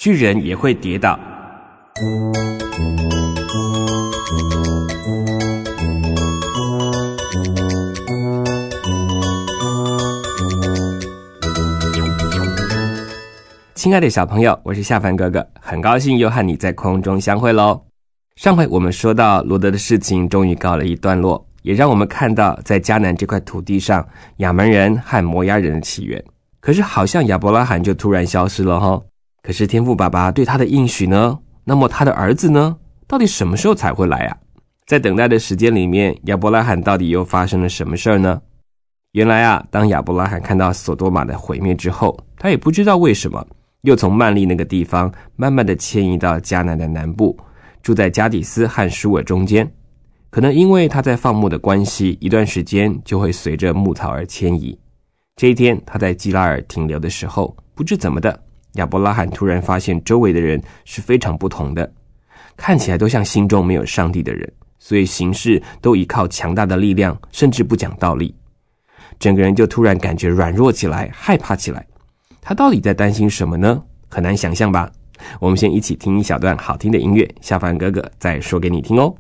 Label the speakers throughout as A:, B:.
A: 巨人也会跌倒。亲爱的小朋友，我是夏凡哥哥，很高兴又和你在空中相会咯。上回我们说到罗得的事情终于告了一段落，也让我们看到在迦南这块土地上亚扪人和摩押人的起源。可是好像亚伯拉罕就突然消失了齁。可是天父爸爸对他的应许呢？那么他的儿子呢？到底什么时候才会来啊？在等待的时间里面，亚伯拉罕到底又发生了什么事儿呢？原来啊，当亚伯拉罕看到索多玛的毁灭之后，他也不知道为什么又从曼利那个地方慢慢的迁移到迦南的南部，住在加底斯和舒尔中间。可能因为他在放牧的关系，一段时间就会随着牧草而迁移。这一天他在基拉尔停留的时候，不知怎么的，亚伯拉罕突然发现周围的人是非常不同的，看起来都像心中没有上帝的人，所以行事都依靠强大的力量，甚至不讲道理。整个人就突然感觉软弱起来，害怕起来。他到底在担心什么呢？很难想象吧？我们先一起听一小段好听的音乐，夏凡哥哥再说给你听哦。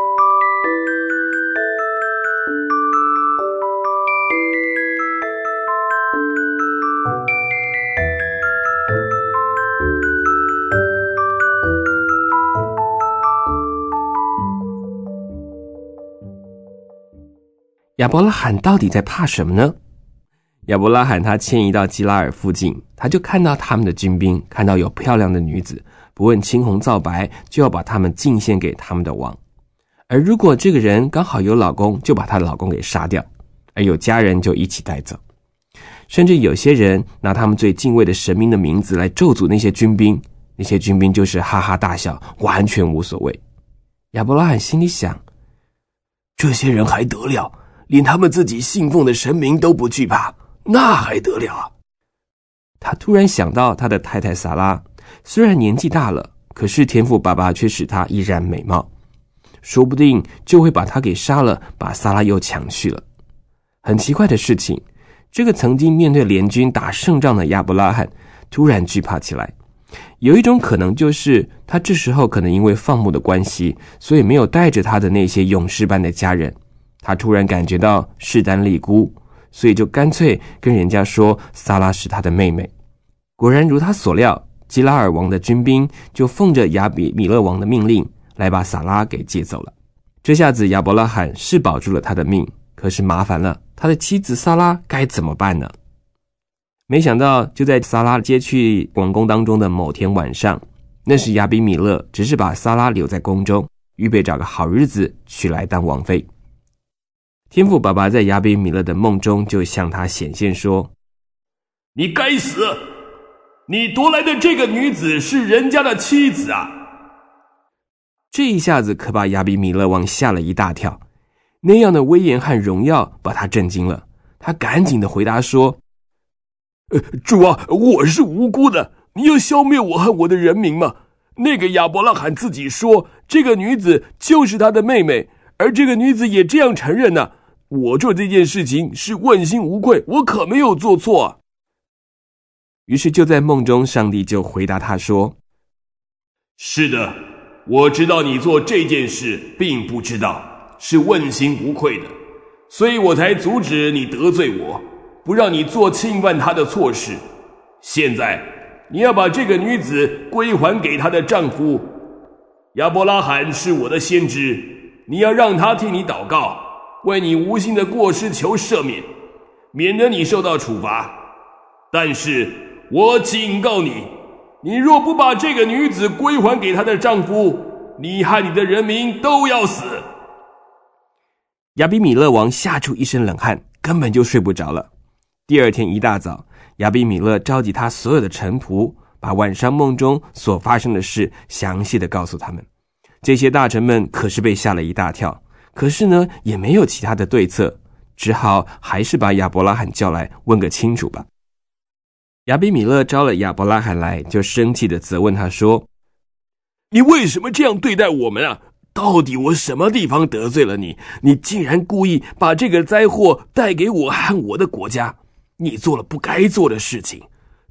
A: 亚伯拉罕到底在怕什么呢？亚伯拉罕他迁移到基拉尔附近，他就看到他们的军兵，看到有漂亮的女子，不问青红皂白，就要把他们进献给他们的王。而如果这个人刚好有老公，就把他的老公给杀掉，而有家人就一起带走。甚至有些人拿他们最敬畏的神明的名字来咒诅那些军兵，那些军兵就是哈哈大笑，完全无所谓。亚伯拉罕心里想，这些人还得了，连他们自己信奉的神明都不惧怕，那还得了啊！他突然想到他的太太撒拉，虽然年纪大了，可是天父爸爸却使她依然美貌，说不定就会把她给杀了，把撒拉又抢去了。很奇怪的事情，这个曾经面对联军打胜仗的亚伯拉罕突然惧怕起来。有一种可能就是他这时候可能因为放牧的关系，所以没有带着他的那些勇士般的家人，他突然感觉到势单力孤，所以就干脆跟人家说撒拉是他的妹妹。果然如他所料，基拉尔王的军兵就奉着亚比米勒王的命令来把撒拉给接走了。这下子亚伯拉罕是保住了他的命，可是麻烦了，他的妻子撒拉该怎么办呢？没想到就在撒拉接去王宫当中的某天晚上，那时亚比米勒只是把撒拉留在宫中，预备找个好日子娶来当王妃。天父爸爸在亚比米勒的梦中就向他显现说，
B: 你该死，你夺来的这个女子是人家的妻子啊！
A: 这一下子可把亚比米勒王吓了一大跳，那样的威严和荣耀把他震惊了。他赶紧的回答说，
B: 主啊，我是无辜的，你要消灭我和我的人民吗？那个亚伯拉罕自己说这个女子就是他的妹妹，而这个女子也这样承认呢。我做这件事情是问心无愧，我可没有做错啊。
A: 于是就在梦中，上帝就回答他说，
B: 是的，我知道你做这件事并不知道，是问心无愧的，所以我才阻止你得罪我，不让你做侵犯她的错事。现在你要把这个女子归还给她的丈夫。亚伯拉罕是我的先知，你要让他替你祷告，为你无心的过失求赦免，免得你受到处罚。但是我警告你，你若不把这个女子归还给她的丈夫，你和你的人民都要死。
A: 亚比米勒王吓出一身冷汗，根本就睡不着了。第二天一大早，亚比米勒召集他所有的臣仆，把晚上梦中所发生的事详细的告诉他们。这些大臣们可是被吓了一大跳，可是呢也没有其他的对策，只好还是把亚伯拉罕叫来问个清楚吧。亚比米勒招了亚伯拉罕来，就生气的责问他说，
B: 你为什么这样对待我们啊？到底我什么地方得罪了你？你竟然故意把这个灾祸带给我和我的国家，你做了不该做的事情。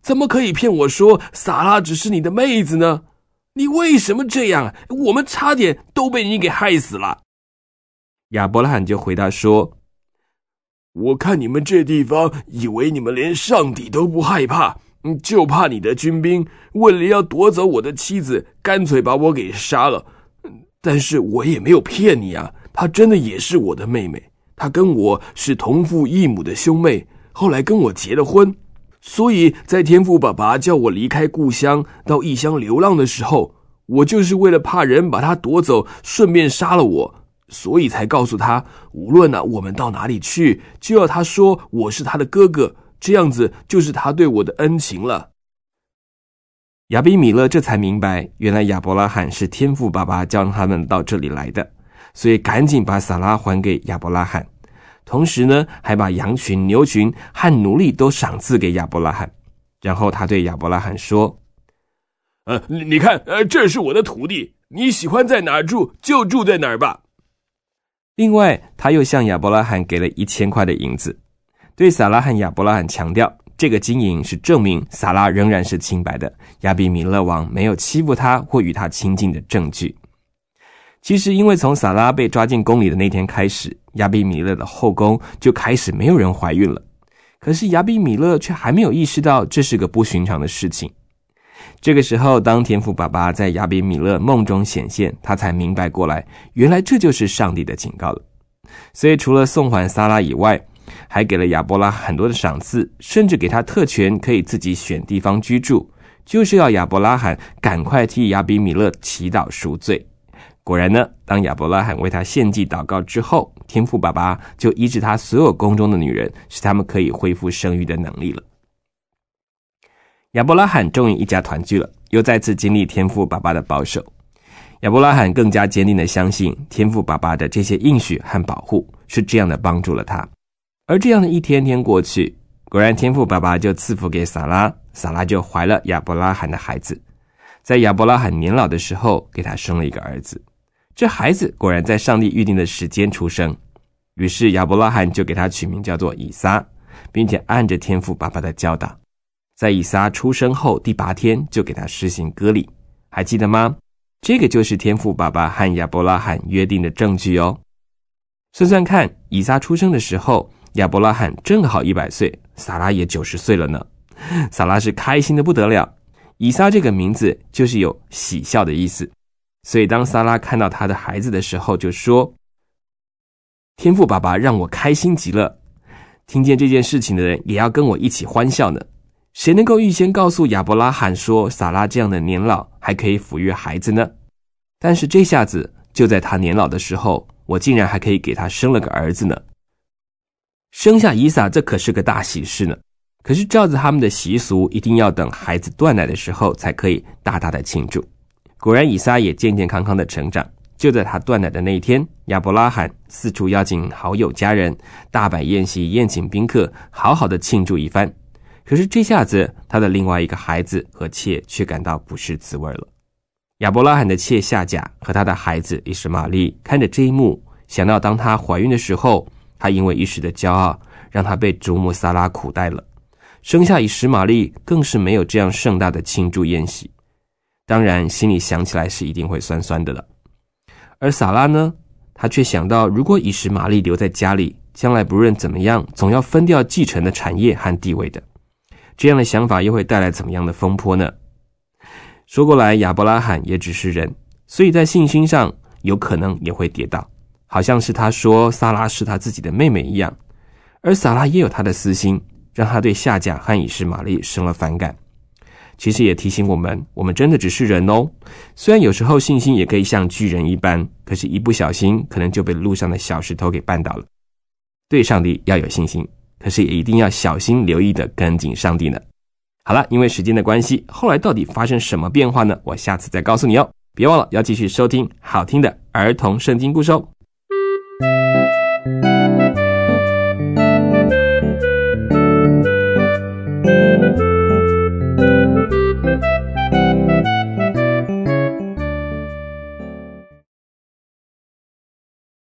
B: 怎么可以骗我说撒拉只是你的妹子呢？你为什么这样？我们差点都被你给害死了。
A: 亚伯拉罕就回答说，
B: 我看你们这地方，以为你们连上帝都不害怕，就怕你的军兵为了要夺走我的妻子，干脆把我给杀了。但是我也没有骗你啊，她真的也是我的妹妹，她跟我是同父异母的兄妹，后来跟我结了婚。所以在天父爸爸叫我离开故乡到异乡流浪的时候，我就是为了怕人把她夺走，顺便杀了我，所以才告诉他，无论我们到哪里去，就要他说我是他的哥哥，这样子就是他对我的恩情了。
A: 亚比米勒这才明白，原来亚伯拉罕是天父爸爸叫他们到这里来的，所以赶紧把撒拉还给亚伯拉罕，同时呢，还把羊群、牛群和奴隶都赏赐给亚伯拉罕。然后他对亚伯拉罕说，
B: 你看，这是我的土地，你喜欢在哪儿住就住在哪儿吧。
A: 另外，他又向亚伯拉罕给了1000块的银子，对撒拉和亚伯拉罕强调，这个金银是证明撒拉仍然是清白的，亚比米勒王没有欺负他或与他亲近的证据。其实因为从撒拉被抓进宫里的那天开始，亚比米勒的后宫就开始没有人怀孕了，可是亚比米勒却还没有意识到这是个不寻常的事情。这个时候，当天父爸爸在亚比米勒梦中显现，他才明白过来，原来这就是上帝的警告了。所以除了送还撒拉以外，还给了亚伯拉很多的赏赐，甚至给他特权可以自己选地方居住，就是要亚伯拉罕赶快替亚比米勒祈祷赎罪。果然呢，当亚伯拉罕为他献祭祷告之后，天父爸爸就医治他所有宫中的女人，使他们可以恢复生育的能力了。亚伯拉罕终于一家团聚了，又再次经历天父爸爸的保守。亚伯拉罕更加坚定地相信天父爸爸的这些应许和保护，是这样的帮助了他。而这样的一天天过去，果然天父爸爸就赐福给撒拉，撒拉就怀了亚伯拉罕的孩子，在亚伯拉罕年老的时候给他生了一个儿子。这孩子果然在上帝预定的时间出生，于是亚伯拉罕就给他取名叫做以撒，并且按着天父爸爸的教导，在以撒出生后第8天就给他施行割礼。还记得吗？这个就是天父爸爸和亚伯拉罕约定的证据哦。算算看，以撒出生的时候，亚伯拉罕正好100岁，撒拉也90岁了呢。撒拉是开心的不得了，以撒这个名字就是有喜笑的意思，所以当撒拉看到他的孩子的时候就说，天父爸爸让我开心极了，听见这件事情的人也要跟我一起欢笑呢。谁能够预先告诉亚伯拉罕说撒拉这样的年老还可以抚育孩子呢？但是这下子就在他年老的时候，我竟然还可以给他生了个儿子呢。生下以撒这可是个大喜事呢，可是照着他们的习俗，一定要等孩子断奶的时候才可以大大的庆祝。果然以撒也健健康康的成长，就在他断奶的那一天，亚伯拉罕四处邀请好友家人，大摆宴席宴请宾客，好好的庆祝一番。可是这下子他的另外一个孩子和妾却感到不是滋味了。亚伯拉罕的妾夏甲和他的孩子以实玛利看着这一幕，想到当他怀孕的时候，他因为一时的骄傲，让他被祖母撒拉苦待了，生下以实玛利更是没有这样盛大的庆祝宴席，当然心里想起来是一定会酸酸的了。而撒拉呢，他却想到如果以实玛利留在家里，将来不论怎么样总要分掉继承的产业和地位的，这样的想法又会带来怎么样的风波呢？说过来，亚伯拉罕也只是人，所以在信心上有可能也会跌倒，好像是他说撒拉是他自己的妹妹一样。而撒拉也有他的私心，让他对夏甲和以实玛利生了反感。其实也提醒我们真的只是人哦。虽然有时候信心也可以像巨人一般，可是一不小心可能就被路上的小石头给绊倒了。对上帝要有信心，可是也一定要小心留意的跟紧上帝呢。好了，因为时间的关系，后来到底发生什么变化呢？我下次再告诉你哦。别忘了要继续收听好听的儿童圣经故事哦。